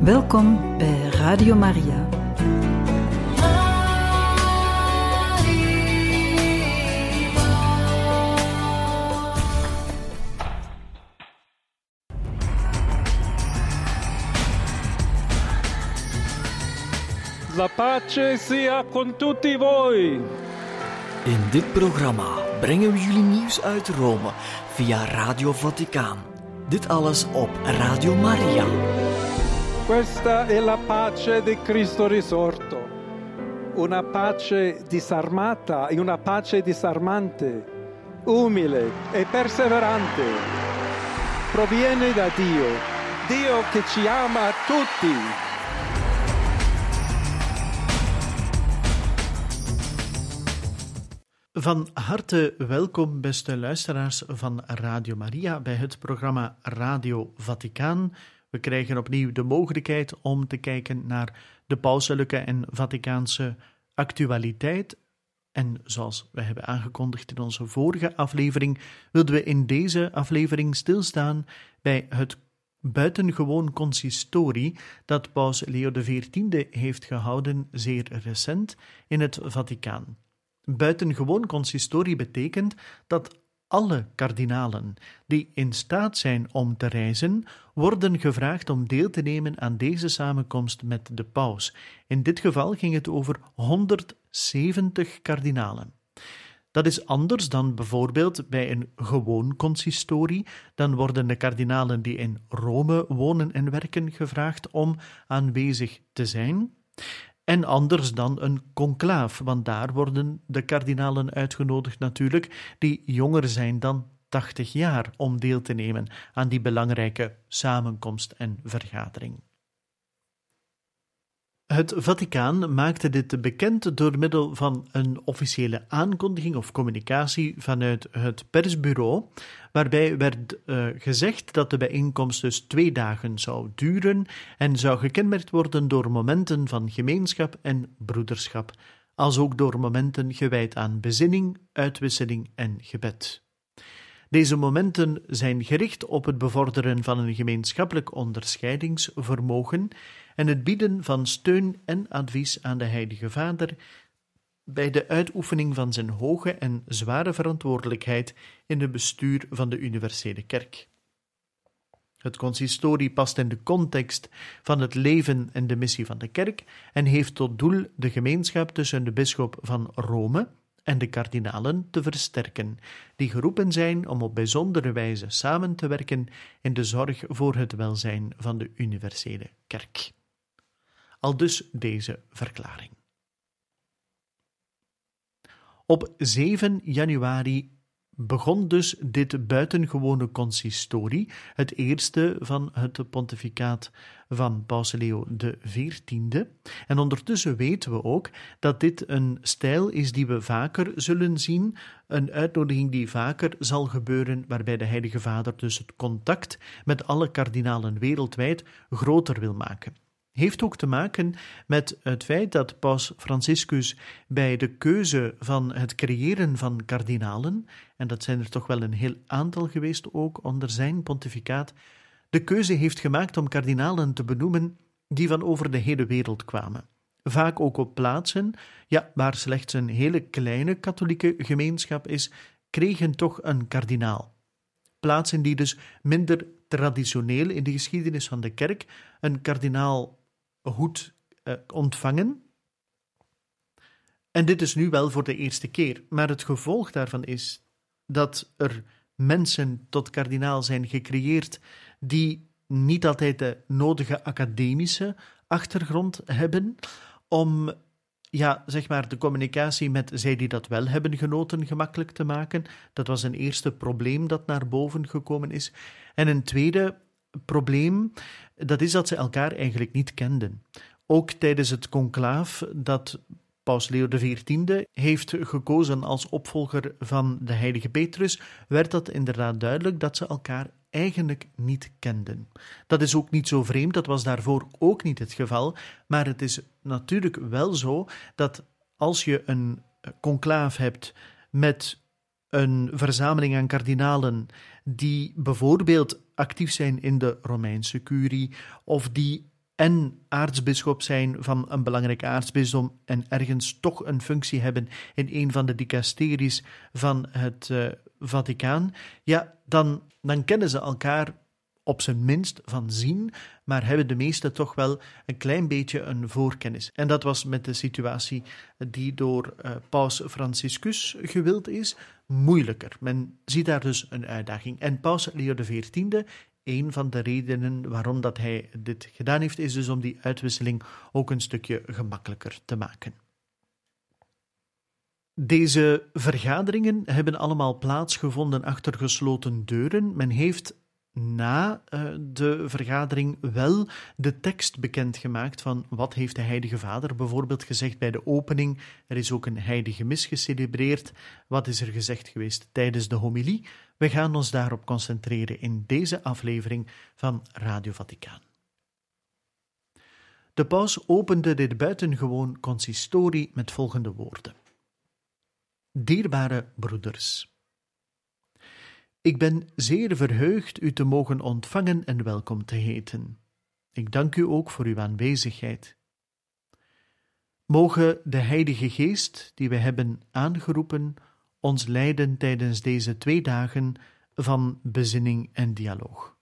Welkom bij Radio Maria. La pace sia con tutti voi. In dit programma brengen we jullie nieuws uit Rome via Radio Vaticaan. Dit alles op Radio Maria. Questa è la pace di Cristo risorto. Una pace disarmata e una pace disarmante, umile e perseverante. Proviene da Dio, Dio che ci ama tutti. Van harte welkom, beste luisteraars van Radio Maria, bij het programma Radio Vaticaan. We krijgen opnieuw de mogelijkheid om te kijken naar de pauselijke en Vaticaanse actualiteit. En zoals we hebben aangekondigd in onze vorige aflevering, wilden we in deze aflevering stilstaan bij het buitengewoon consistorie dat paus Leo XIV heeft gehouden, zeer recent, in het Vaticaan. Buitengewoon consistorie betekent dat alle kardinalen die in staat zijn om te reizen, worden gevraagd om deel te nemen aan deze samenkomst met de paus. In dit geval ging het over 170 kardinalen. Dat is anders dan bijvoorbeeld bij een gewoon consistorie. Dan worden de kardinalen die in Rome wonen en werken gevraagd om aanwezig te zijn. En anders dan een conclaaf, want daar worden de kardinalen uitgenodigd natuurlijk die jonger zijn dan 80 jaar om deel te nemen aan die belangrijke samenkomst en vergadering. Het Vaticaan maakte dit bekend door middel van een officiële aankondiging of communicatie vanuit het persbureau, waarbij werd gezegd dat de bijeenkomst dus 2 dagen zou duren en zou gekenmerkt worden door momenten van gemeenschap en broederschap, als ook door momenten gewijd aan bezinning, uitwisseling en gebed. Deze momenten zijn gericht op het bevorderen van een gemeenschappelijk onderscheidingsvermogen en het bieden van steun en advies aan de Heilige Vader bij de uitoefening van zijn hoge en zware verantwoordelijkheid in het bestuur van de universele kerk. Het consistorie past in de context van het leven en de missie van de kerk en heeft tot doel de gemeenschap tussen de bisschop van Rome en de kardinalen te versterken, die geroepen zijn om op bijzondere wijze samen te werken in de zorg voor het welzijn van de universele kerk. Aldus deze verklaring. Op 7 januari begon dus dit buitengewone consistorie, het eerste van het pontificaat van paus Leo XIV. En ondertussen weten we ook dat dit een stijl is die we vaker zullen zien, een uitnodiging die vaker zal gebeuren, waarbij de Heilige Vader dus het contact met alle kardinalen wereldwijd groter wil maken. Heeft ook te maken met het feit dat paus Franciscus bij de keuze van het creëren van kardinalen, en dat zijn er toch wel een heel aantal geweest ook onder zijn pontificaat, de keuze heeft gemaakt om kardinalen te benoemen die van over de hele wereld kwamen. Vaak ook op plaatsen, waar slechts een hele kleine katholieke gemeenschap is, kregen toch een kardinaal. Plaatsen die dus minder traditioneel in de geschiedenis van de kerk een kardinaal goed ontvangen. En dit is nu wel voor de eerste keer, maar het gevolg daarvan is dat er mensen tot kardinaal zijn gecreëerd die niet altijd de nodige academische achtergrond hebben om de communicatie met zij die dat wel hebben genoten gemakkelijk te maken. Dat was een eerste probleem dat naar boven gekomen is. En een tweede probleem, dat is dat ze elkaar eigenlijk niet kenden. Ook tijdens het conclaaf dat paus Leo XIV heeft gekozen als opvolger van de heilige Petrus, werd dat inderdaad duidelijk dat ze elkaar eigenlijk niet kenden. Dat is ook niet zo vreemd, dat was daarvoor ook niet het geval, maar het is natuurlijk wel zo dat als je een conclaaf hebt met een verzameling aan kardinalen die bijvoorbeeld actief zijn in de Romeinse curie of die en aartsbisschop zijn van een belangrijk aartsbisdom en ergens toch een functie hebben in een van de dicasteries van het Vaticaan, ja, dan kennen ze elkaar op zijn minst van zien, maar hebben de meesten toch wel een klein beetje een voorkennis. En dat was met de situatie die door paus Franciscus gewild is, moeilijker. Men ziet daar dus een uitdaging. En paus Leo XIV, een van de redenen waarom dat hij dit gedaan heeft, is dus om die uitwisseling ook een stukje gemakkelijker te maken. Deze vergaderingen hebben allemaal plaatsgevonden achter gesloten deuren. Men heeft na de vergadering wel de tekst bekendgemaakt van wat heeft de Heilige Vader bijvoorbeeld gezegd bij de opening. Er is ook een heilige mis gecelebreerd. Wat is er gezegd geweest tijdens de homilie? We gaan ons daarop concentreren in deze aflevering van Radio Vaticaan. De paus opende dit buitengewoon consistorie met volgende woorden. Dierbare broeders, ik ben zeer verheugd u te mogen ontvangen en welkom te heten. Ik dank u ook voor uw aanwezigheid. Moge de Heilige Geest, die we hebben aangeroepen, ons leiden tijdens deze 2 dagen van bezinning en dialoog.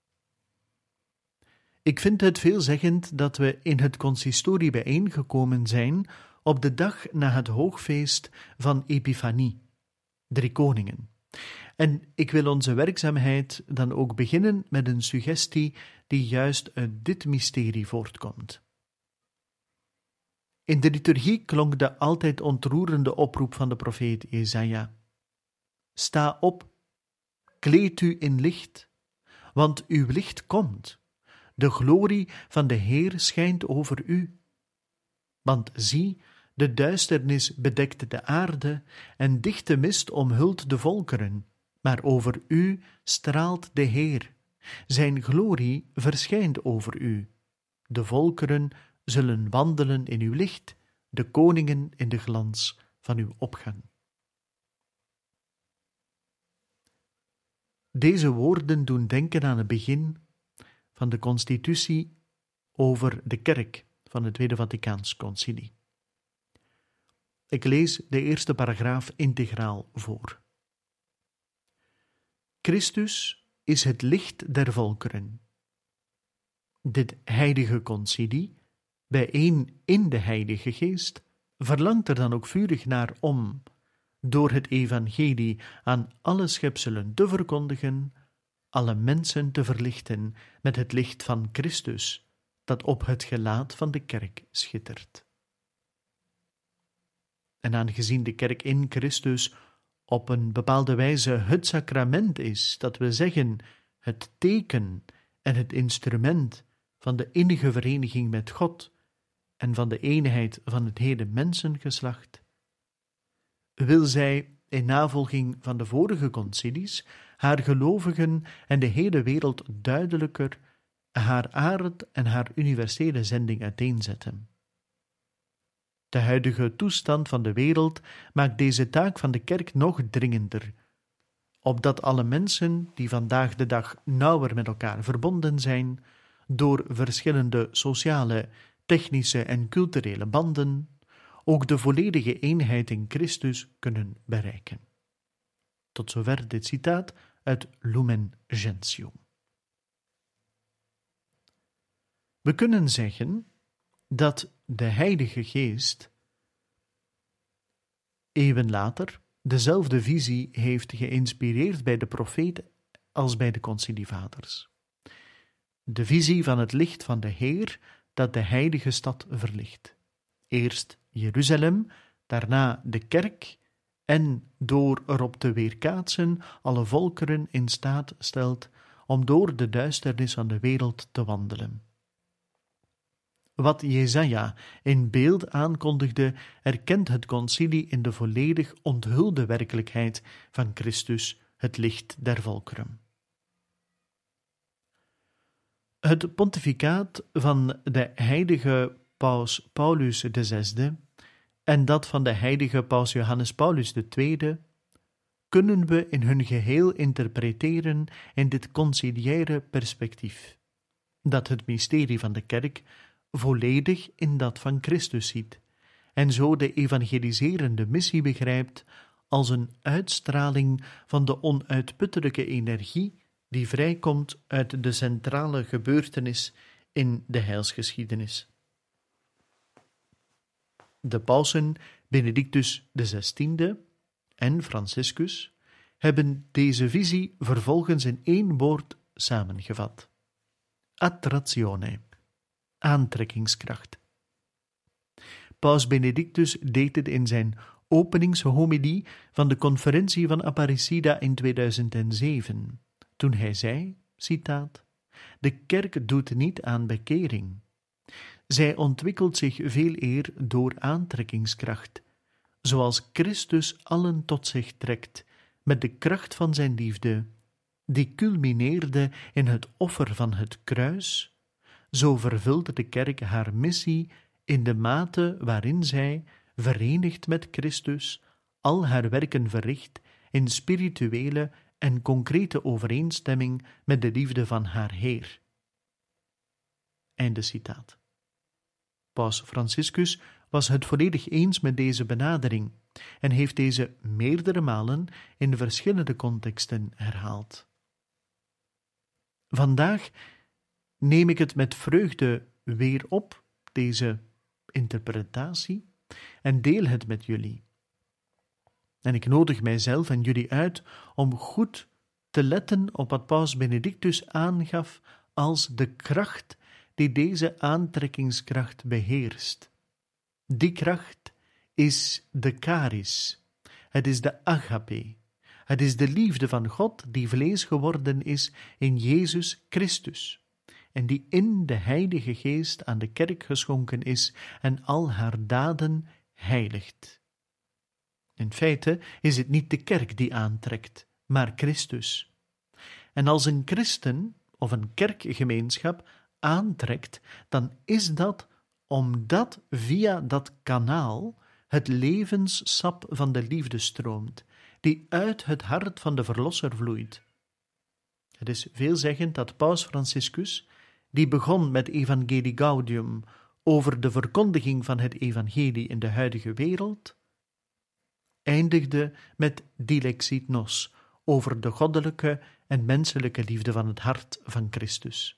Ik vind het veelzeggend dat we in het consistorie bijeengekomen zijn op de dag na het hoogfeest van Epifanie, 3 Koningen. En ik wil onze werkzaamheid dan ook beginnen met een suggestie die juist uit dit mysterie voortkomt. In de liturgie klonk de altijd ontroerende oproep van de profeet Jesaja. Sta op, kleed u in licht, want uw licht komt. De glorie van de Heer schijnt over u. Want zie, de duisternis bedekt de aarde en dichte mist omhult de volkeren. Maar over u straalt de Heer. Zijn glorie verschijnt over u. De volkeren zullen wandelen in uw licht, de koningen in de glans van uw opgang. Deze woorden doen denken aan het begin van de constitutie over de kerk van het Tweede Vaticaans Concilie. Ik lees de eerste paragraaf integraal voor. Christus is het licht der volkeren. Dit heilige concilie, bijeen in de Heilige Geest, verlangt er dan ook vurig naar om, door het evangelie aan alle schepselen te verkondigen, alle mensen te verlichten met het licht van Christus, dat op het gelaat van de kerk schittert. En aangezien de kerk in Christus op een bepaalde wijze het sacrament is, dat we zeggen het teken en het instrument van de innige vereniging met God en van de eenheid van het hele mensengeslacht, wil zij, in navolging van de vorige concilies, haar gelovigen en de hele wereld duidelijker haar aard en haar universele zending uiteenzetten. De huidige toestand van de wereld maakt deze taak van de kerk nog dringender, opdat alle mensen die vandaag de dag nauwer met elkaar verbonden zijn, door verschillende sociale, technische en culturele banden, ook de volledige eenheid in Christus kunnen bereiken. Tot zover dit citaat uit Lumen Gentium. We kunnen zeggen dat de Heilige Geest eeuwen later dezelfde visie heeft geïnspireerd bij de profeten als bij de concilievaders. De visie van het licht van de Heer dat de heilige stad verlicht. Eerst Jeruzalem, daarna de kerk en door erop te weerkaatsen alle volkeren in staat stelt om door de duisternis van de wereld te wandelen. Wat Jesaja in beeld aankondigde, erkent het concilie in de volledig onthulde werkelijkheid van Christus, het licht der volkeren. Het pontificaat van de heilige paus Paulus VI en dat van de heilige paus Johannes Paulus II kunnen we in hun geheel interpreteren in dit conciliaire perspectief. dat het mysterie van de kerk volledig in dat van Christus ziet en zo de evangeliserende missie begrijpt als een uitstraling van de onuitputtelijke energie die vrijkomt uit de centrale gebeurtenis in de heilsgeschiedenis. De pausen Benedictus XVI en Franciscus hebben deze visie vervolgens in 1 woord samengevat: attratione, aantrekkingskracht. Paus Benedictus deed het in zijn openingshomilie van de conferentie van Aparecida in 2007, toen hij zei, citaat, de kerk doet niet aan bekering. Zij ontwikkelt zich veel eer door aantrekkingskracht, zoals Christus allen tot zich trekt met de kracht van zijn liefde, die culmineerde in het offer van het kruis, zo vervulde de kerk haar missie in de mate waarin zij, verenigd met Christus, al haar werken verricht in spirituele en concrete overeenstemming met de liefde van haar Heer. Einde citaat. Paus Franciscus was het volledig eens met deze benadering en heeft deze meerdere malen in verschillende contexten herhaald. Vandaag neem ik het met vreugde weer op, deze interpretatie, en deel het met jullie. En ik nodig mijzelf en jullie uit om goed te letten op wat Paus Benedictus aangaf als de kracht die deze aantrekkingskracht beheerst. Die kracht is de charis, het is de agape, het is de liefde van God die vlees geworden is in Jezus Christus en die in de Heilige Geest aan de kerk geschonken is en al haar daden heiligt. In feite is het niet de kerk die aantrekt, maar Christus. En als een christen of een kerkgemeenschap aantrekt, dan is dat omdat via dat kanaal het levenssap van de liefde stroomt, die uit het hart van de Verlosser vloeit. Het is veelzeggend dat Paus Franciscus, die begon met Evangelii Gaudium over de verkondiging van het evangelie in de huidige wereld, eindigde met Dilexit Nos over de goddelijke en menselijke liefde van het hart van Christus.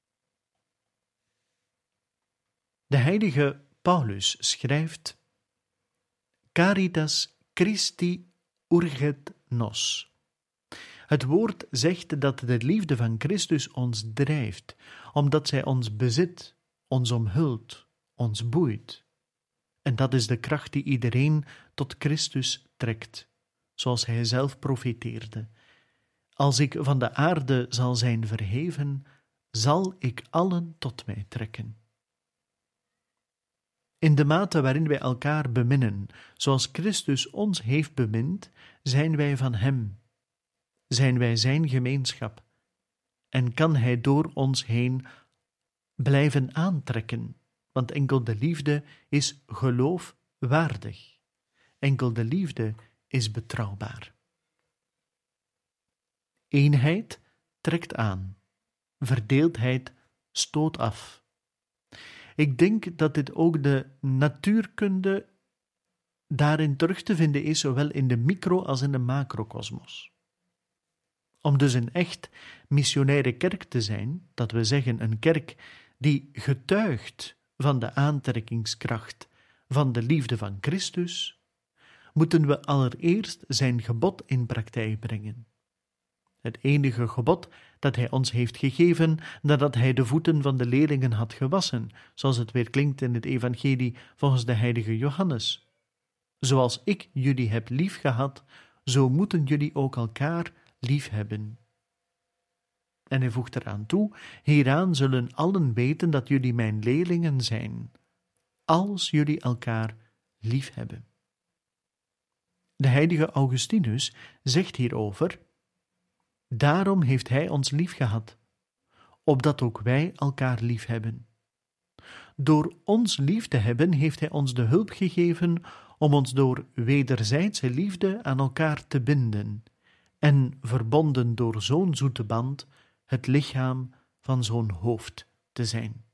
De heilige Paulus schrijft: Caritas Christi urget nos. Het woord zegt dat de liefde van Christus ons drijft, omdat zij ons bezit, ons omhult, ons boeit. En dat is de kracht die iedereen tot Christus trekt, zoals hij zelf profeteerde. Als ik van de aarde zal zijn verheven, zal ik allen tot mij trekken. In de mate waarin wij elkaar beminnen, zoals Christus ons heeft bemind, zijn wij van Hem. Zijn wij Zijn gemeenschap en kan Hij door ons heen blijven aantrekken, want enkel de liefde is geloofwaardig. Enkel de liefde is betrouwbaar. Eenheid trekt aan, verdeeldheid stoot af. Ik denk dat dit ook de natuurkunde daarin terug te vinden is, zowel in de micro- als in de macrokosmos. Om dus een echt missionaire kerk te zijn, dat we zeggen een kerk die getuigt van de aantrekkingskracht van de liefde van Christus, moeten we allereerst zijn gebod in praktijk brengen. Het enige gebod dat hij ons heeft gegeven nadat hij de voeten van de leerlingen had gewassen, zoals het weer klinkt in het evangelie volgens de heilige Johannes. Zoals ik jullie heb liefgehad, zo moeten jullie ook elkaar lief hebben. En hij voegt eraan toe: hieraan zullen allen weten dat jullie mijn leerlingen zijn, als jullie elkaar lief hebben. De heilige Augustinus zegt hierover: daarom heeft hij ons lief gehad, opdat ook wij elkaar lief hebben. Door ons lief te hebben heeft hij ons de hulp gegeven om ons door wederzijdse liefde aan elkaar te binden en verbonden door zo'n zoete band het lichaam van zo'n hoofd te zijn.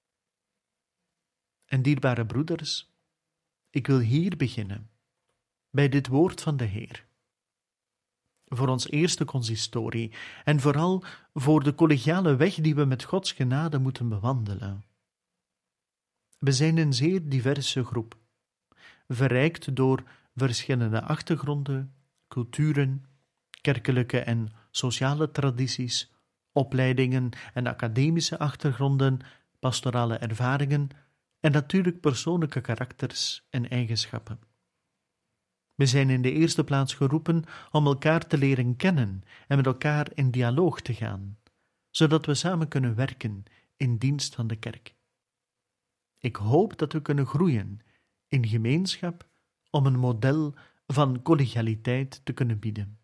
En dierbare broeders, ik wil hier beginnen, bij dit woord van de Heer. Voor ons eerste consistorie en vooral voor de collegiale weg die we met Gods genade moeten bewandelen. We zijn een zeer diverse groep, verrijkt door verschillende achtergronden, culturen, kerkelijke en sociale tradities, opleidingen en academische achtergronden, pastorale ervaringen en natuurlijk persoonlijke karakters en eigenschappen. We zijn in de eerste plaats geroepen om elkaar te leren kennen en met elkaar in dialoog te gaan, zodat we samen kunnen werken in dienst van de kerk. Ik hoop dat we kunnen groeien in gemeenschap om een model van collegialiteit te kunnen bieden.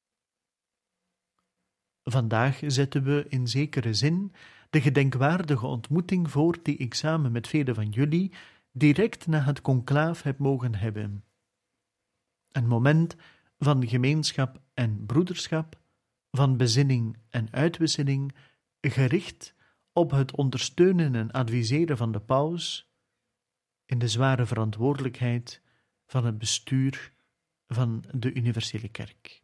Vandaag zetten we in zekere zin de gedenkwaardige ontmoeting voort die ik samen met velen van jullie direct na het conclaaf heb mogen hebben. Een moment van gemeenschap en broederschap, van bezinning en uitwisseling, gericht op het ondersteunen en adviseren van de paus in de zware verantwoordelijkheid van het bestuur van de universele kerk.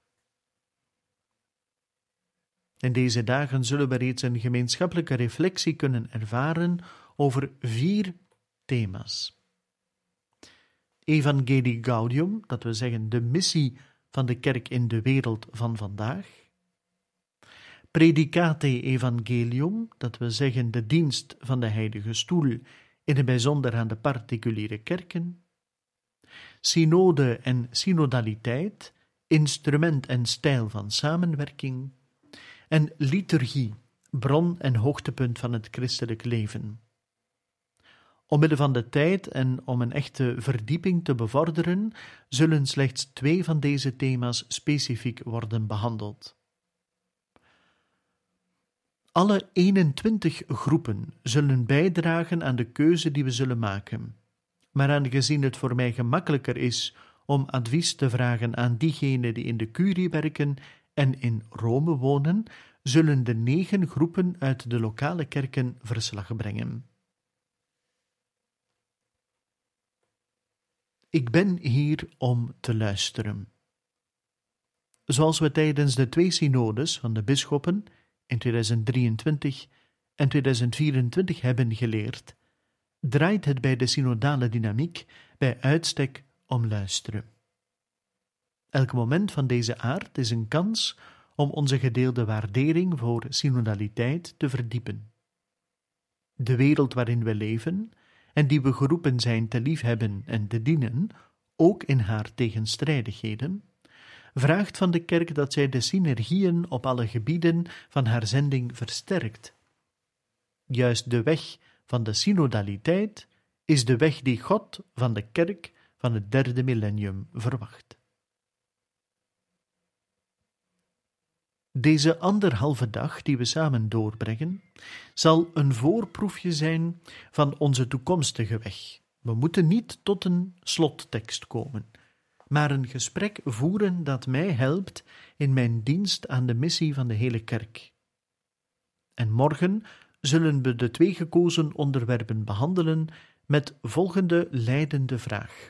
In deze dagen zullen we reeds een gemeenschappelijke reflectie kunnen ervaren over 4 thema's. Evangelii Gaudium, dat we zeggen de missie van de kerk in de wereld van vandaag. Predicate Evangelium, dat we zeggen de dienst van de Heilige Stoel, in het bijzonder aan de particuliere kerken. Synode en synodaliteit, instrument en stijl van samenwerking. En liturgie, bron en hoogtepunt van het christelijk leven. Omwille van de tijd en om een echte verdieping te bevorderen, zullen slechts 2 van deze thema's specifiek worden behandeld. Alle 21 groepen zullen bijdragen aan de keuze die we zullen maken. Maar aangezien het voor mij gemakkelijker is om advies te vragen aan diegenen die in de curie werken en in Rome wonen, zullen de 9 groepen uit de lokale kerken verslag brengen. Ik ben hier om te luisteren. Zoals we tijdens de 2 synodes van de bisschoppen in 2023 en 2024 hebben geleerd, draait het bij de synodale dynamiek bij uitstek om luisteren. Elk moment van deze aard is een kans om onze gedeelde waardering voor synodaliteit te verdiepen. De wereld waarin we leven en die we geroepen zijn te liefhebben en te dienen, ook in haar tegenstrijdigheden, vraagt van de kerk dat zij de synergieën op alle gebieden van haar zending versterkt. Juist de weg van de synodaliteit is de weg die God van de kerk van het 3e millennium verwacht. Deze 1,5 dag die we samen doorbrengen, zal een voorproefje zijn van onze toekomstige weg. We moeten niet tot een slottekst komen, maar een gesprek voeren dat mij helpt in mijn dienst aan de missie van de hele kerk. En morgen zullen we de 2 gekozen onderwerpen behandelen met volgende leidende vraag.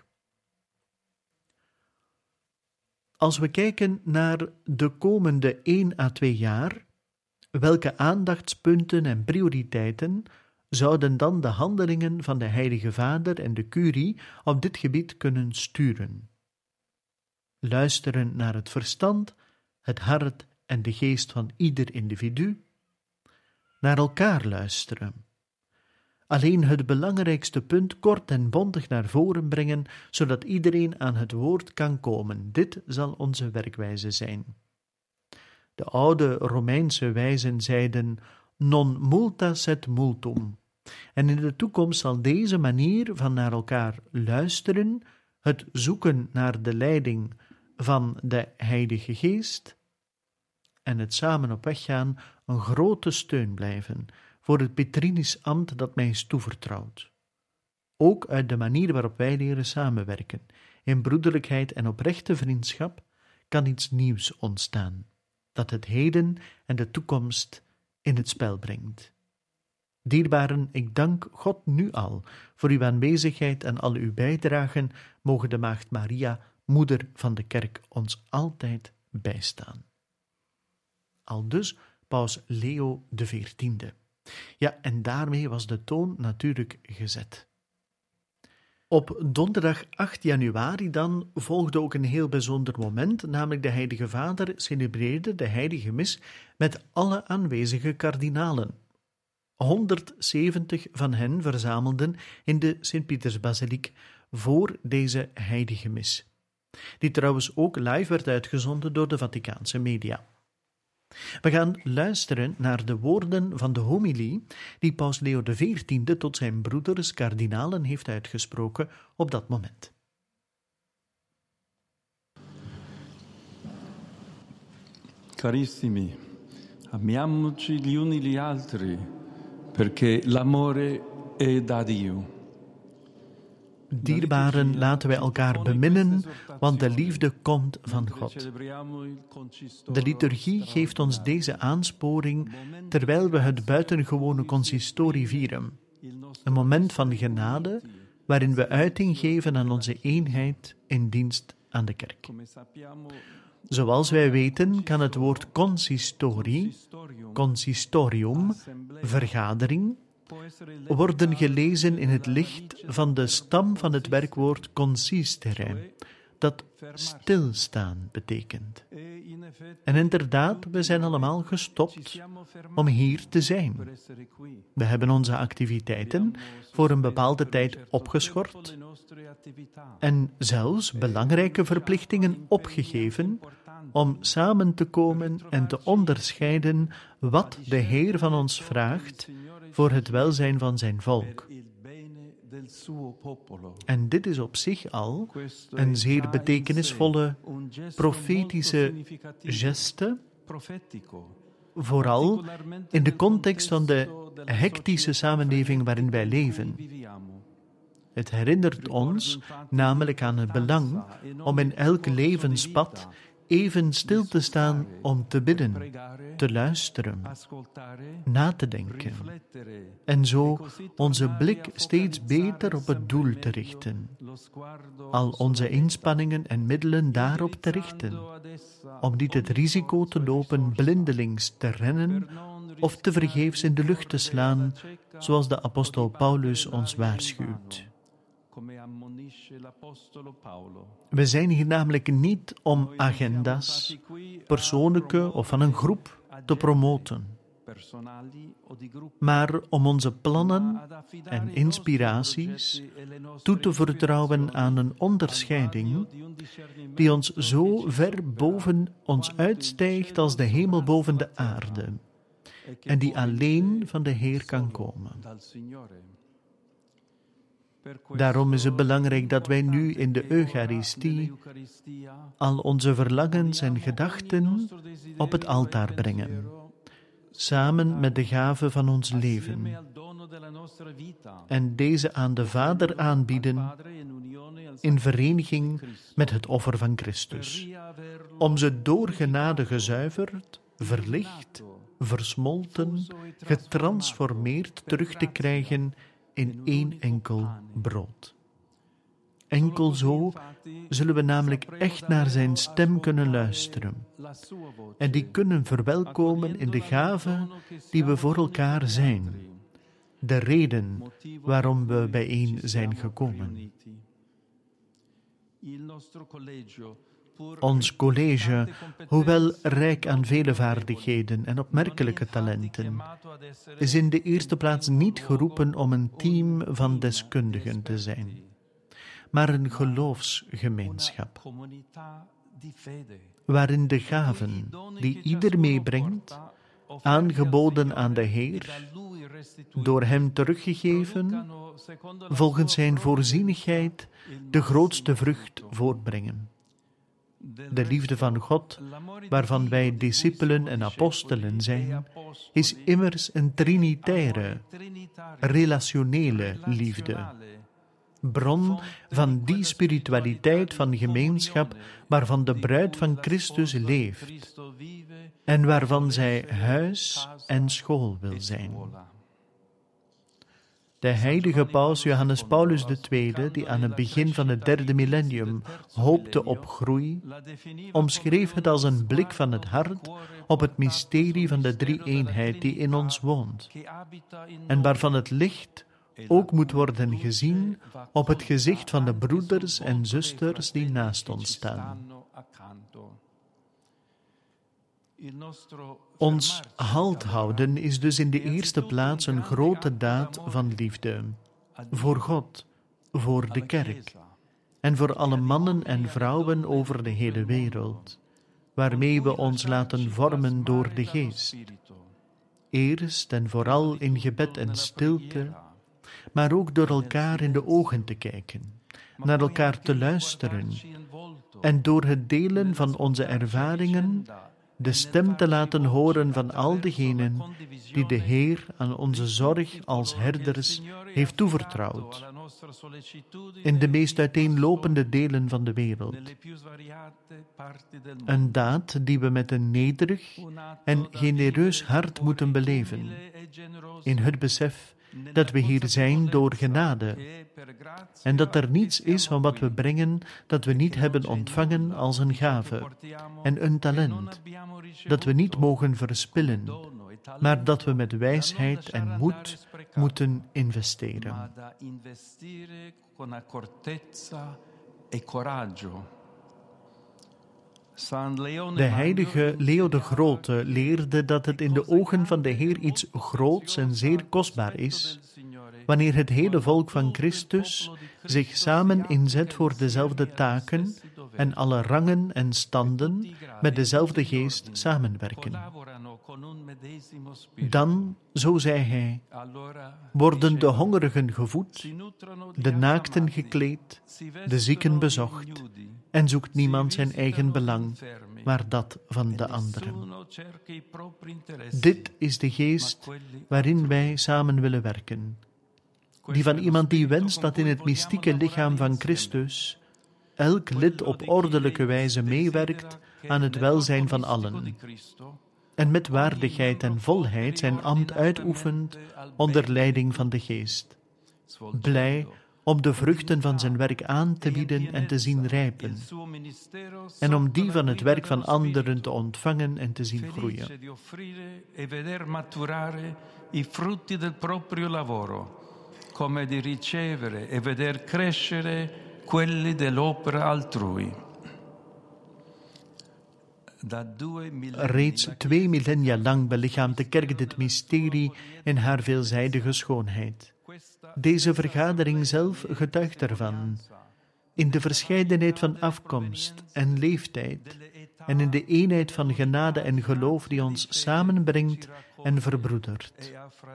Als we kijken naar de komende 1 à 2 jaar, welke aandachtspunten en prioriteiten zouden dan de handelingen van de Heilige Vader en de Curie op dit gebied kunnen sturen? Luisteren naar het verstand, het hart en de geest van ieder individu, naar elkaar luisteren. Alleen het belangrijkste punt kort en bondig naar voren brengen, zodat iedereen aan het woord kan komen. Dit zal onze werkwijze zijn. De oude Romeinse wijzen zeiden non multa sed multum. En in de toekomst zal deze manier van naar elkaar luisteren, het zoeken naar de leiding van de Heilige Geest en het samen op weg gaan een grote steun blijven voor het Petrinisch ambt dat mij is toevertrouwd. Ook uit de manier waarop wij leren samenwerken, in broederlijkheid en oprechte vriendschap, kan iets nieuws ontstaan, dat het heden en de toekomst in het spel brengt. Dierbaren, ik dank God nu al voor uw aanwezigheid en al uw bijdragen. Mogen de Maagd Maria, moeder van de kerk, ons altijd bijstaan. Aldus paus Leo XIV. Ja, en daarmee was de toon natuurlijk gezet. Op donderdag 8 januari dan volgde ook een heel bijzonder moment, namelijk de Heilige Vader celebreerde de Heilige Mis met alle aanwezige kardinalen. 170 van hen verzamelden in de Sint-Pietersbasiliek voor deze Heilige Mis, die trouwens ook live werd uitgezonden door de Vaticaanse media. We gaan luisteren naar de woorden van de homilie die paus Leo XIV tot zijn broeders kardinalen heeft uitgesproken op dat moment. Carissimi, amiamoci gli uni gli altri, perché l'amore è da Dio. Dierbaren, laten wij elkaar beminnen, want de liefde komt van God. De liturgie geeft ons deze aansporing terwijl we het buitengewone consistorie vieren. Een moment van genade waarin we uiting geven aan onze eenheid in dienst aan de kerk. Zoals wij weten kan het woord consistorie, consistorium, vergadering, worden gelezen in het licht van de stam van het werkwoord consistere, dat stilstaan betekent. En inderdaad, we zijn allemaal gestopt om hier te zijn. We hebben onze activiteiten voor een bepaalde tijd opgeschort en zelfs belangrijke verplichtingen opgegeven om samen te komen en te onderscheiden wat de Heer van ons vraagt voor het welzijn van zijn volk. En dit is op zich al een zeer betekenisvolle profetische geste, vooral in de context van de hectische samenleving waarin wij leven. Het herinnert ons namelijk aan het belang om in elk levenspad even stil te staan om te bidden, te luisteren, na te denken en zo onze blik steeds beter op het doel te richten, al onze inspanningen en middelen daarop te richten, om niet het risico te lopen blindelings te rennen of tevergeefs in de lucht te slaan, zoals de apostel Paulus ons waarschuwt. We zijn hier namelijk niet om agenda's, persoonlijke of van een groep, te promoten, maar om onze plannen en inspiraties toe te vertrouwen aan een onderscheiding die ons zo ver boven ons uitstijgt als de hemel boven de aarde en die alleen van de Heer kan komen. Daarom is het belangrijk dat wij nu in de Eucharistie al onze verlangens en gedachten op het altaar brengen, samen met de gave van ons leven, en deze aan de Vader aanbieden in vereniging met het offer van Christus, om ze door genade gezuiverd, verlicht, versmolten, getransformeerd terug te krijgen in één enkel brood. Enkel zo zullen we namelijk echt naar zijn stem kunnen luisteren en die kunnen verwelkomen in de gave die we voor elkaar zijn, de reden waarom we bijeen zijn gekomen. Ons college, hoewel rijk aan vele vaardigheden en opmerkelijke talenten, is in de eerste plaats niet geroepen om een team van deskundigen te zijn, maar een geloofsgemeenschap, waarin de gaven die ieder meebrengt, aangeboden aan de Heer, door hem teruggegeven, volgens zijn voorzienigheid de grootste vrucht voortbrengen. De liefde van God, waarvan wij discipelen en apostelen zijn, is immers een trinitaire, relationele liefde. Bron van die spiritualiteit van gemeenschap waarvan de bruid van Christus leeft en waarvan zij huis en school wil zijn. De heilige paus Johannes Paulus II, die aan het begin van het 3e millennium hoopte op groei, omschreef het als een blik van het hart op het mysterie van de drie-eenheid die in ons woont, en waarvan het licht ook moet worden gezien op het gezicht van de broeders en zusters die naast ons staan. Ons halt houden is dus in de eerste plaats een grote daad van liefde. Voor God, voor de kerk en voor alle mannen en vrouwen over de hele wereld, waarmee we ons laten vormen door de Geest. Eerst en vooral in gebed en stilte, maar ook door elkaar in de ogen te kijken, naar elkaar te luisteren en door het delen van onze ervaringen de stem te laten horen van al degenen die de Heer aan onze zorg als herders heeft toevertrouwd, in de meest uiteenlopende delen van de wereld. Een daad die we met een nederig en genereus hart moeten beleven, in het besef dat we hier zijn door genade en dat er niets is van wat we brengen dat we niet hebben ontvangen als een gave en een talent, dat we niet mogen verspillen, maar dat we met wijsheid en moed moeten investeren. De heilige Leo de Grote leerde dat het in de ogen van de Heer iets groots en zeer kostbaar is, wanneer het hele volk van Christus zich samen inzet voor dezelfde taken en alle rangen en standen met dezelfde geest samenwerken. Dan, zo zei hij, worden de hongerigen gevoed, de naakten gekleed, de zieken bezocht, en zoekt niemand zijn eigen belang, maar dat van de anderen. Dit is de geest waarin wij samen willen werken. Die van iemand die wenst dat in het mystieke lichaam van Christus elk lid op ordelijke wijze meewerkt aan het welzijn van allen, en met waardigheid en volheid zijn ambt uitoefent onder leiding van de Geest, blij om de vruchten van zijn werk aan te bieden en te zien rijpen, en om die van het werk van anderen te ontvangen en te zien groeien. Come di ricevere e veder crescere quelli dell'opera altrui. Reeds 2 millennia lang belichaamt de kerk dit mysterie in haar veelzijdige schoonheid. Deze vergadering zelf getuigt ervan, in de verscheidenheid van afkomst en leeftijd en in de eenheid van genade en geloof die ons samenbrengt en verbroedert.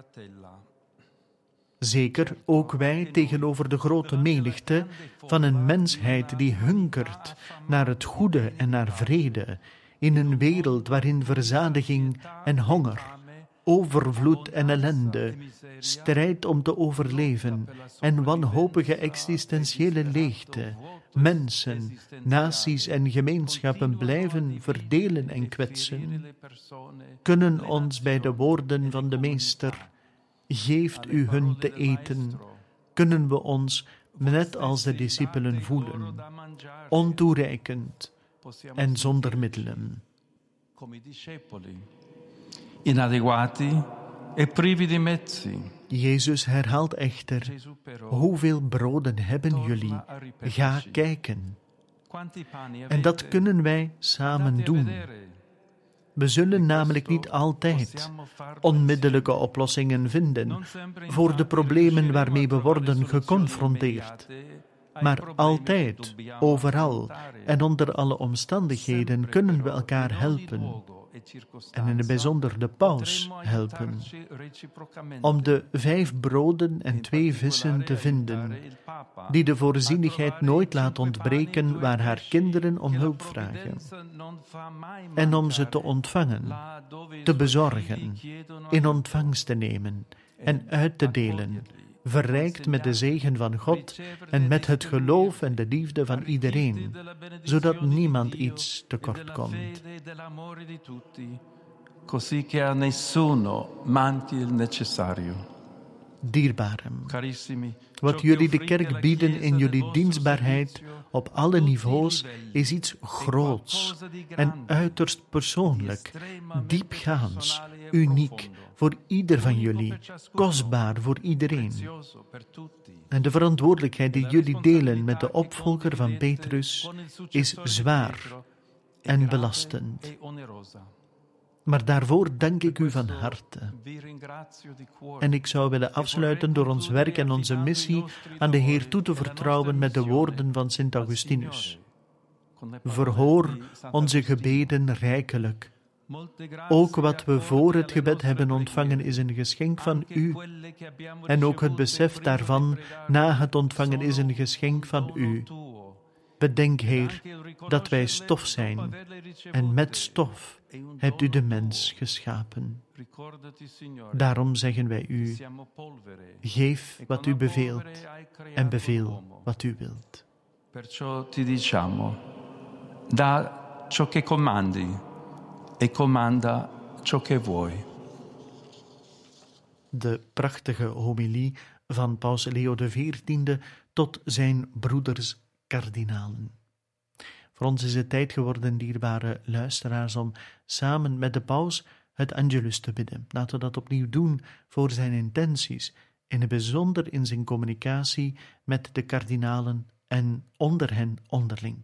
Zeker ook wij tegenover de grote menigte van een mensheid die hunkert naar het goede en naar vrede, in een wereld waarin verzadiging en honger, overvloed en ellende, strijd om te overleven en wanhopige existentiële leegte, mensen, naties en gemeenschappen blijven verdelen en kwetsen, kunnen ons bij de woorden van de Meester, geeft u hun te eten, kunnen we ons, net als de discipelen, voelen, ontoereikend en zonder middelen. Inadeguati e privi di mezzi. Jezus herhaalt echter, hoeveel broden hebben jullie? Ga kijken. En dat kunnen wij samen doen. We zullen namelijk niet altijd onmiddellijke oplossingen vinden voor de problemen waarmee we worden geconfronteerd. Maar altijd, overal en onder alle omstandigheden kunnen we elkaar helpen. En in het bijzonder de paus helpen, om de 5 broden en 2 vissen te vinden, die de voorzienigheid nooit laat ontbreken waar haar kinderen om hulp vragen, en om ze te ontvangen, te bezorgen, in ontvangst te nemen en uit te delen, verrijkt met de zegen van God en met het geloof en de liefde van iedereen, zodat niemand iets tekort komt. Così che a nessuno manchi il necessario. Dierbaren, Carissimi, wat jullie de kerk bieden in jullie dienstbaarheid op alle niveaus is iets groots en uiterst persoonlijk, diepgaands, uniek voor ieder van jullie, kostbaar voor iedereen. En de verantwoordelijkheid die jullie delen met de opvolger van Petrus is zwaar en belastend. Maar daarvoor dank ik u van harte. En ik zou willen afsluiten door ons werk en onze missie aan de Heer toe te vertrouwen met de woorden van Sint Augustinus. Verhoor onze gebeden rijkelijk. Ook wat we voor het gebed hebben ontvangen is een geschenk van u. En ook het besef daarvan na het ontvangen is een geschenk van u. Bedenk, Heer, dat wij stof zijn, en met stof hebt u de mens geschapen. Daarom zeggen wij u, geef wat u beveelt en beveel wat u wilt. Perciò ti diciamo, da ciò che comandi e comanda ciò che vuoi. De prachtige homilie van Paus Leo XIV tot zijn broeders kardinalen. Voor ons is het tijd geworden, dierbare luisteraars, om samen met de paus het Angelus te bidden. Laten we dat opnieuw doen voor zijn intenties, in het bijzonder in zijn communicatie met de kardinalen en onder hen onderling.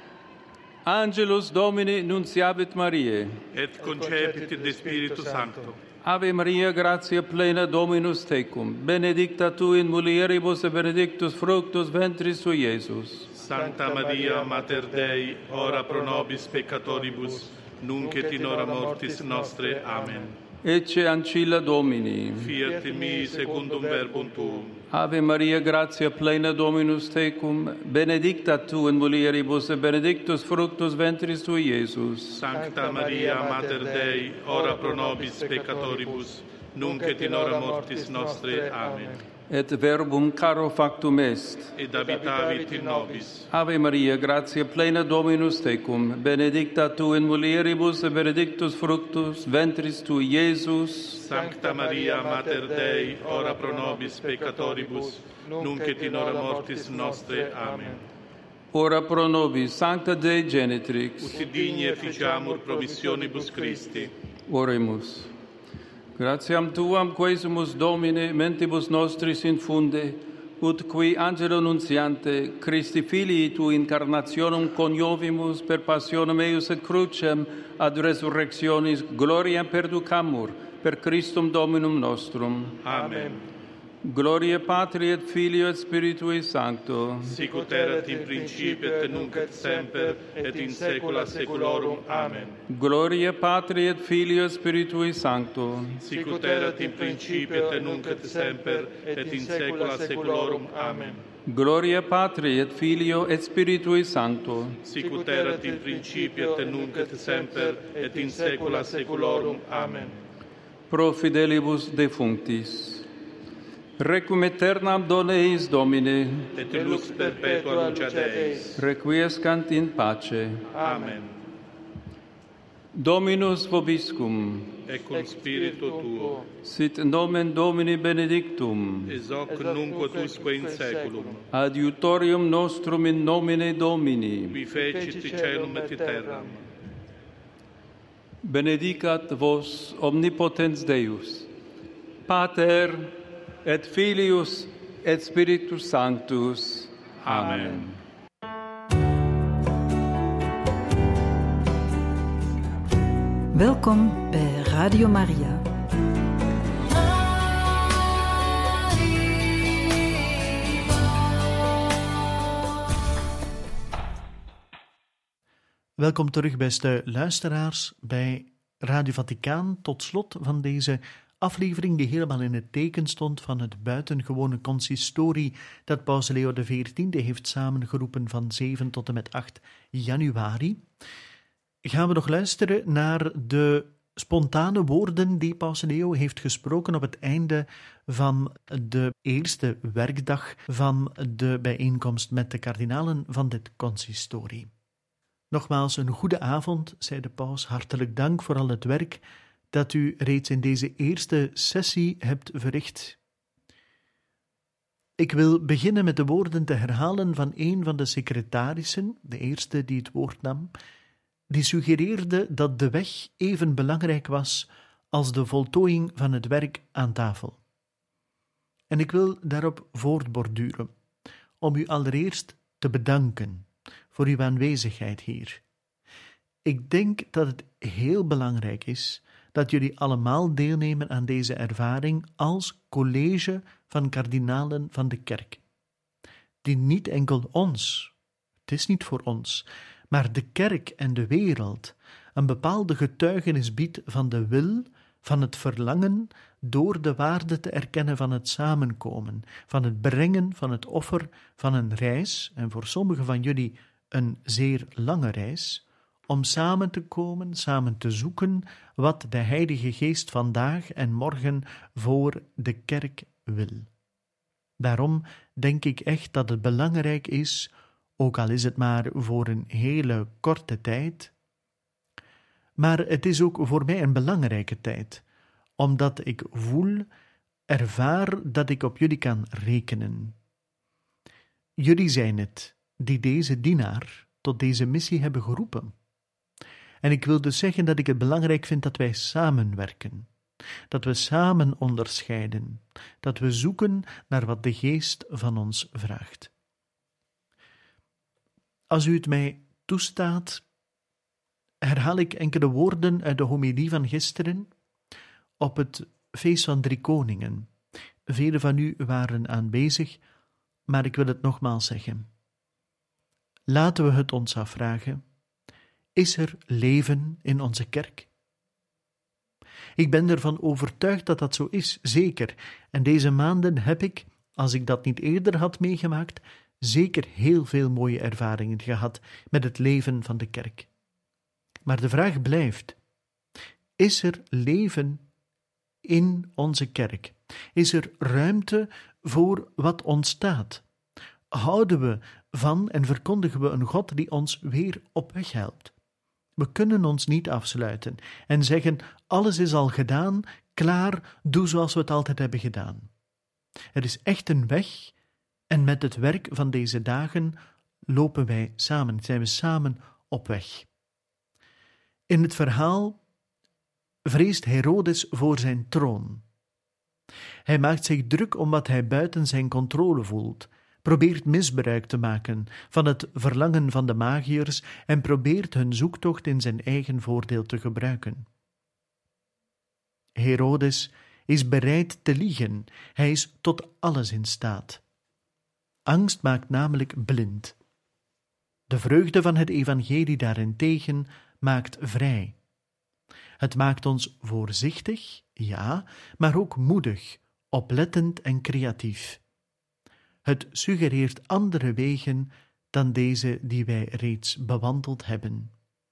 Angelus Domini nunciavit Mariae. Et concepit de Spiritu Sancto. Ave Maria, gratia plena, Dominus tecum. Benedicta tu in mulieribus et benedictus fructus ventris tui, Iesus. Sancta Maria, Mater Dei, ora pro nobis peccatoribus, nunc et in hora mortis nostre. Amen. Ecce ancilla Domini. Fiat in mi secundum verbum tuum. Ave Maria, gratia plena, Dominus tecum. Benedicta tu in mulieribus et benedictus fructus ventris tui, Iesus. Sancta Maria, Mater Dei, ora pro nobis peccatoribus, nunc et in hora mortis nostre. Amen. Et verbum caro factum est. Et habitavit in nobis. Ave Maria, gratia plena, Dominus tecum. Benedicta tu in mulieribus et benedictus fructus ventris tui, Iesus. Sancta Maria, Mater Dei, ora pro nobis peccatoribus, nunc et in hora mortis nostre. Amen. Ora pro nobis, Sancta Dei Genitrix. Ut digni efficiamur promissionibus Christi. Oremus. Gratiam Tuam quesumus Domine mentibus nostris infunde, ut qui angelo nuntiante Christi Filii tu incarnationem coniovimus per passionem eius et crucem ad resurrectionis gloriam perducamur per Christum Dominum nostrum. Amen. Gloria Patri et Filio et Spiritui Sancto. Sic ut erat in principio et nunc et semper et in saecula saeculorum. Amen. Gloria Patri et Filio et Spiritui Sancto. Sic ut erat in principio et nunc et semper et in saecula saeculorum. Amen. Gloria Patri et Filio et Spiritui Sancto. Sic ut erat in principio et nunc et semper et in saecula saeculorum. Amen. Pro fidelibus defunctis. Requiem aeternam dona eis Domine. Et lux perpetua luceat eis. Requiescant in pace. Amen. Dominus vobiscum. Et cum spiritu tuo. Sit nomen Domini benedictum. Ex hoc nunc ut usque in saeculum. Adiutorium nostrum in nomine Domini. Qui fecit caelum et terram. Benedicat vos omnipotens Deus, Pater et Filius et Spiritus Sanctus. Amen. Welkom bij Radio Maria. Welkom terug, beste luisteraars, bij Radio Vaticaan, tot slot van deze aflevering die helemaal in het teken stond van het buitengewone consistorie dat Paus Leo XIV heeft samengeroepen van 7 tot en met 8 januari. Gaan we nog luisteren naar de spontane woorden die Paus Leo heeft gesproken op het einde van de eerste werkdag van de bijeenkomst met de kardinalen van dit consistorie. Nogmaals een goede avond, zei de paus. Hartelijk dank voor al het werk dat u reeds in deze eerste sessie hebt verricht. Ik wil beginnen met de woorden te herhalen van een van de secretarissen, de eerste die het woord nam, die suggereerde dat de weg even belangrijk was als de voltooiing van het werk aan tafel. En ik wil daarop voortborduren, om u allereerst te bedanken voor uw aanwezigheid hier. Ik denk dat het heel belangrijk is dat jullie allemaal deelnemen aan deze ervaring als college van kardinalen van de kerk, die niet enkel ons, het is niet voor ons, maar de kerk en de wereld een bepaalde getuigenis biedt van de wil, van het verlangen, door de waarde te erkennen van het samenkomen, van het brengen van het offer van een reis, en voor sommigen van jullie een zeer lange reis, om samen te komen, samen te zoeken wat de Heilige Geest vandaag en morgen voor de kerk wil. Daarom denk ik echt dat het belangrijk is, ook al is het maar voor een hele korte tijd, maar het is ook voor mij een belangrijke tijd, omdat ik ervaar dat ik op jullie kan rekenen. Jullie zijn het die deze dienaar tot deze missie hebben geroepen. En ik wil dus zeggen dat ik het belangrijk vind dat wij samenwerken, dat we samen onderscheiden, dat we zoeken naar wat de Geest van ons vraagt. Als u het mij toestaat, herhaal ik enkele woorden uit de homilie van gisteren op het feest van Drie Koningen. Velen van u waren aanwezig, maar ik wil het nogmaals zeggen. Laten we het ons afvragen. Is er leven in onze kerk? Ik ben ervan overtuigd dat dat zo is, zeker. En deze maanden heb ik, als ik dat niet eerder had meegemaakt, zeker heel veel mooie ervaringen gehad met het leven van de kerk. Maar de vraag blijft, is er leven in onze kerk? Is er ruimte voor wat ontstaat? Houden we van en verkondigen we een God die ons weer op weg helpt? We kunnen ons niet afsluiten en zeggen, alles is al gedaan, klaar, doe zoals we het altijd hebben gedaan. Er is echt een weg en met het werk van deze dagen lopen wij samen, zijn we samen op weg. In het verhaal vreest Herodes voor zijn troon. Hij maakt zich druk om wat hij buiten zijn controle voelt, probeert misbruik te maken van het verlangen van de magiërs en probeert hun zoektocht in zijn eigen voordeel te gebruiken. Herodes is bereid te liegen, hij is tot alles in staat. Angst maakt namelijk blind. De vreugde van het evangelie daarentegen maakt vrij. Het maakt ons voorzichtig, ja, maar ook moedig, oplettend en creatief. Het suggereert andere wegen dan deze die wij reeds bewandeld hebben.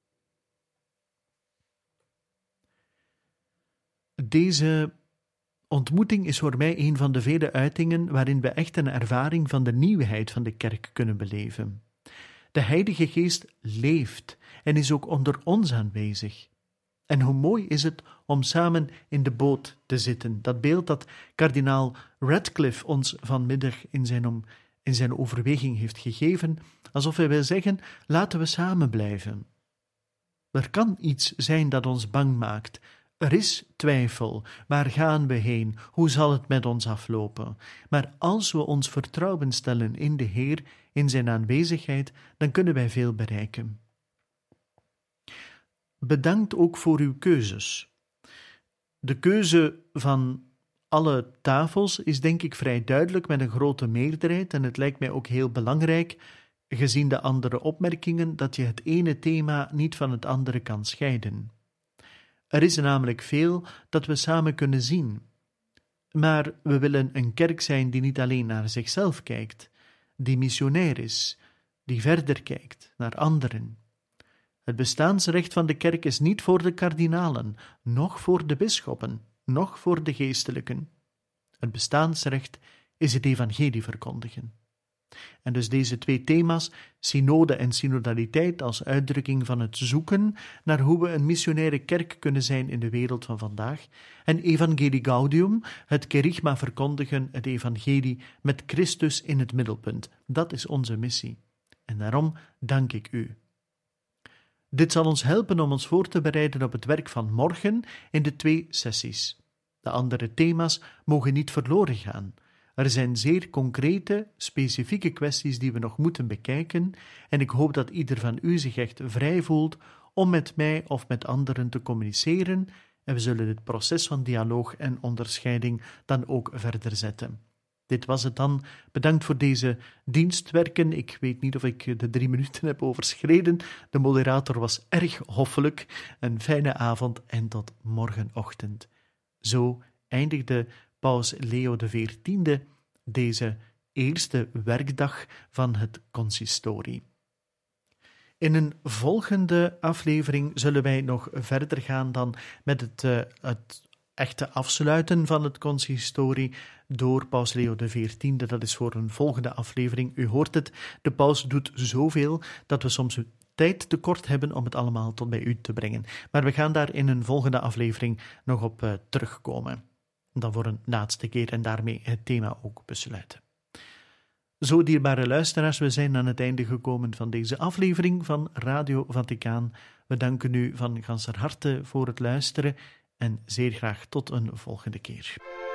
Deze ontmoeting is voor mij een van de vele uitingen waarin we echt een ervaring van de nieuwheid van de kerk kunnen beleven. De Heilige Geest leeft en is ook onder ons aanwezig. En hoe mooi is het om samen in de boot te zitten. Dat beeld dat kardinaal Radcliffe ons vanmiddag in zijn overweging heeft gegeven, alsof hij wil zeggen, laten we samen blijven. Er kan iets zijn dat ons bang maakt. Er is twijfel. Waar gaan we heen? Hoe zal het met ons aflopen? Maar als we ons vertrouwen stellen in de Heer, in zijn aanwezigheid, dan kunnen wij veel bereiken. Bedankt ook voor uw keuzes. De keuze van alle tafels is denk ik vrij duidelijk met een grote meerderheid en het lijkt mij ook heel belangrijk, gezien de andere opmerkingen, dat je het ene thema niet van het andere kan scheiden. Er is namelijk veel dat we samen kunnen zien. Maar we willen een kerk zijn die niet alleen naar zichzelf kijkt, die missionair is, die verder kijkt naar anderen. Het bestaansrecht van de kerk is niet voor de kardinalen, noch voor de bisschoppen, noch voor de geestelijken. Het bestaansrecht is het evangelie verkondigen. En dus deze 2 thema's, synode en synodaliteit als uitdrukking van het zoeken naar hoe we een missionaire kerk kunnen zijn in de wereld van vandaag, en Evangelii Gaudium, het kerygma verkondigen, het evangelie met Christus in het middelpunt. Dat is onze missie. En daarom dank ik u. Dit zal ons helpen om ons voor te bereiden op het werk van morgen in de 2 sessies. De andere thema's mogen niet verloren gaan. Er zijn zeer concrete, specifieke kwesties die we nog moeten bekijken en ik hoop dat ieder van u zich echt vrij voelt om met mij of met anderen te communiceren en we zullen het proces van dialoog en onderscheiding dan ook verder zetten. Dit was het dan. Bedankt voor deze dienstwerken. Ik weet niet of ik de 3 minuten heb overschreden. De moderator was erg hoffelijk. Een fijne avond en tot morgenochtend. Zo eindigde Paus Leo XIV deze eerste werkdag van het consistorie. In een volgende aflevering zullen wij nog verder gaan dan met het echte afsluiten van het consistorie door Paus Leo XIV. Dat is voor een volgende aflevering. U hoort het, de paus doet zoveel dat we soms tijd tekort hebben om het allemaal tot bij u te brengen. Maar we gaan daar in een volgende aflevering nog op terugkomen. Dan voor een laatste keer en daarmee het thema ook besluiten. Zo, dierbare luisteraars, we zijn aan het einde gekomen van deze aflevering van Radio Vaticaan. We danken u van ganser harte voor het luisteren en zeer graag tot een volgende keer.